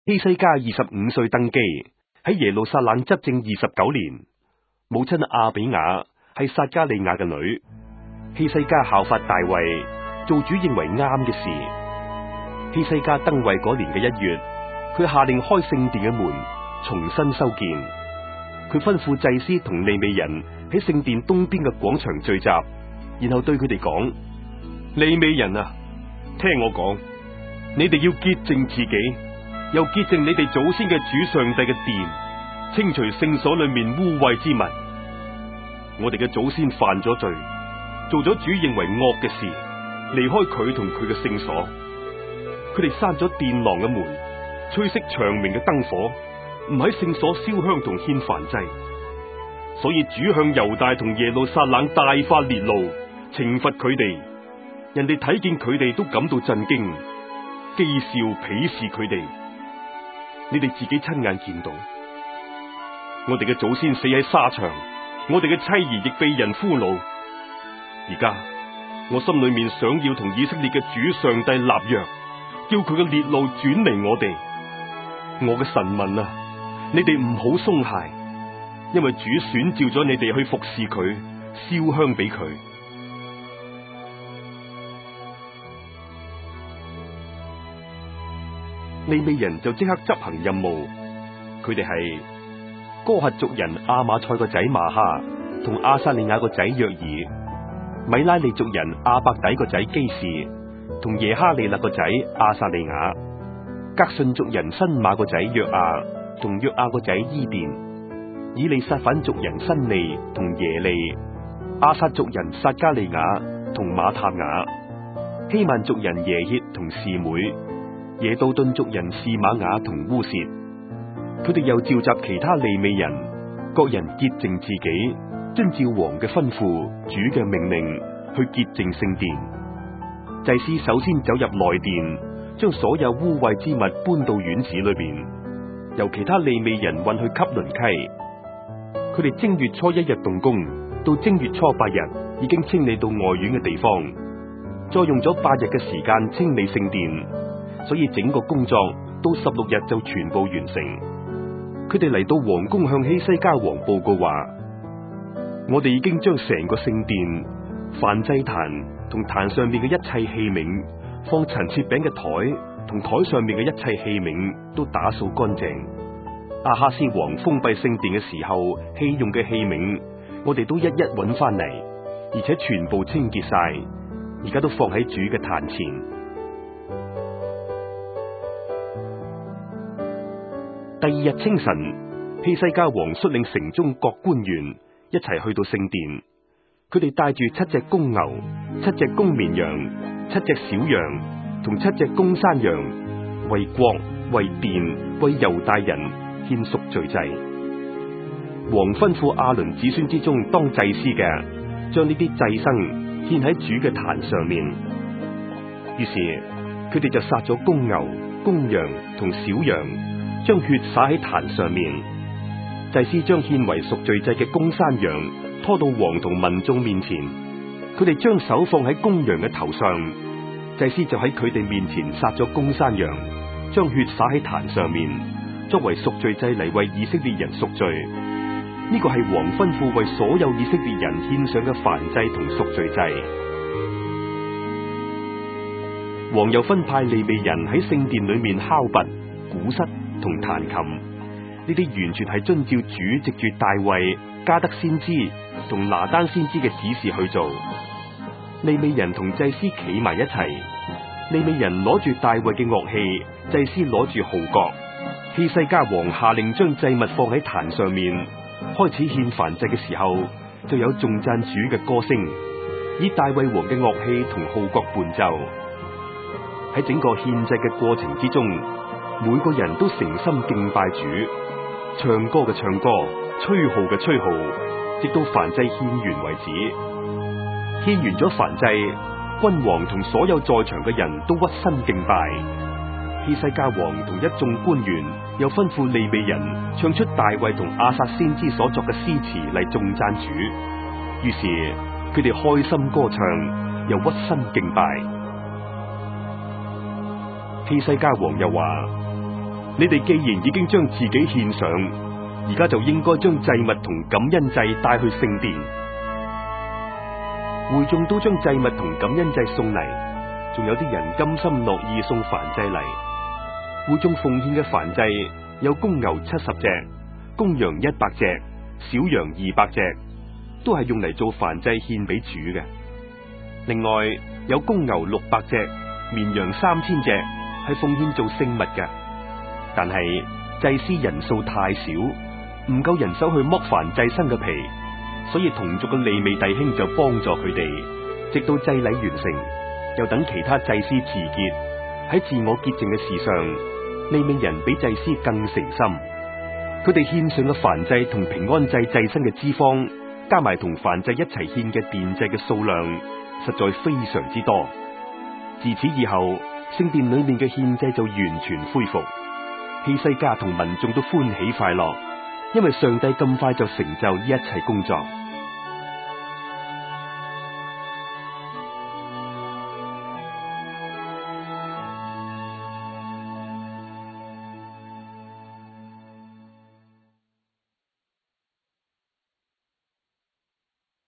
希西家25歲登基，喺耶路撒冷執政29年。母親亞比雅係撒迦利亞嘅女。希西家效法大衛，做主認為啱嘅事。希西家登位嗰年嘅1月，佢下令開聖殿嘅門，重新修建。佢吩咐祭司同利未人喺聖殿東邊嘅廣場聚集，然後對佢哋講：利未人啊，聽我講，你哋要潔淨自己，又潔淨你哋祖先嘅主上帝嘅殿，清除聖所裏面污穢之物。我哋嘅祖先犯咗罪，做咗主認為惡嘅事，離開佢同佢嘅聖所。佢哋閂咗殿廊嘅門，吹熄長明嘅燈火，唔喺聖所燒香同獻燔祭。所以主向猶大同耶路撒冷大發烈怒，懲罰佢哋。人哋睇見佢哋都感到震驚，譏笑鄙視佢哋。你哋自己親眼見到，我哋嘅祖先死喺沙場，我哋嘅妻兒亦被人俘虜。而家我心裏面想要同以色列嘅主上帝立約，叫佢嘅烈怒轉離我哋。我嘅神民啊，你哋唔好鬆懈，因為主選召咗你哋去服侍佢，燒香俾佢。利未人就即刻執行任務，佢哋係哥轄族人亞瑪賽個仔瑪哈，同亞撒利雅個仔約珥；米拉利族人亞伯底個仔基士，同耶哈利勒個仔亞撒利雅；革順族人申馬個仔約亞，同約亞個仔伊甸；以利撒反族人申利同耶利；亞薩族人撒迦利雅同馬塔雅；希曼族人耶歇同示每；耶杜頓族人示瑪雅同烏薛。佢哋又召集其他利未人，各人潔淨自己，遵照王嘅吩咐、主嘅命令去潔淨聖殿。祭司首先走入內殿，將所有污穢之物搬到院子裏邊，由其他利未人運去汲淪溪。佢哋正月初1日動工，到正月初8日已經清理到外院嘅地方，再用咗8日嘅時間清理聖殿，所以整個工作到16日就全部完成。佢哋嚟到皇宮，向希西家王報告話：我哋已經將成個聖殿、燔祭壇同壇上面嘅一切器皿，放陳設餅嘅台同台上面嘅一切器皿都打掃乾淨。亞哈斯王封閉聖殿嘅時候棄用嘅器皿，我哋都一一揾翻嚟，而且全部清潔晒，而家都放喺主嘅壇前。第2日清晨，希西家王率領城中各官員一齊去到聖殿，佢哋帶住7隻公牛、7隻公綿羊、7隻小羊同7隻公山羊，為國、為殿、為猶大人獻贖罪祭。王吩咐亞倫子孫之中當祭司嘅，將呢啲祭牲獻喺主嘅壇上面。於是佢哋就殺咗公牛、公羊同小羊，將血灑喺壇上面。祭司將獻為贖罪祭嘅公山羊拖到王同民眾面前，佢哋將手放喺公羊嘅頭上，祭司就喺佢哋面前殺咗公山羊，將血灑喺壇上面，作為贖罪祭嚟為以色列人贖罪。呢個係王吩咐為所有以色列人獻上嘅燔祭同贖罪祭。王又分派利未人喺聖殿裏面敲鈸、鼓瑟同彈琴，呢啲完全係遵照主藉住大衛、加德先知同拿單先知嘅指示去做。利未人同祭司企埋一齊，利未人攞住大衛嘅樂器，祭司攞住號角。希西家王下令將祭物放喺壇上面，開始獻燔祭嘅時候，就有頌讚主嘅歌聲，以大衛王嘅樂器同號角伴奏。喺整個獻祭嘅過程之中，每個人都誠心敬拜主，唱歌嘅唱歌，吹號嘅吹號，直到燔祭獻完為止。獻完咗燔祭，君王同所有在場嘅人都屈身敬拜。希西家王同一眾官員又吩咐利未人唱出大衛同亞薩先知所作嘅詩詞嚟頌讚主。於是佢哋開心歌唱，又屈身敬拜。希西家王又話： 你哋既然已經將自己獻上，而家就應該將祭物同感恩祭帶去聖殿。會眾都將祭物同感恩祭送嚟，仲有啲人甘心樂意送燔祭嚟。會眾奉獻嘅燔祭有公牛70隻、公羊100隻、小羊200隻，都係用嚟做燔祭獻俾主嘅。另外有公牛600隻、綿羊3000隻，係奉獻做聖物嘅。但係祭司人數太少，唔夠人手去剝燔祭牲嘅皮，所以同族嘅利未弟兄就幫助佢哋，直到祭禮完成，又等其他祭司自潔。喺自我潔淨嘅事上，利未人比祭司更誠心。佢哋獻上嘅燔祭同平安祭祭牲嘅脂肪，加埋同燔祭一齊獻嘅奠祭嘅數量，實在非常之多。自此以後，聖殿裏面嘅獻祭就完全恢復。希西家同民眾都歡喜快樂，因為上帝咁快就成就呢一切工作。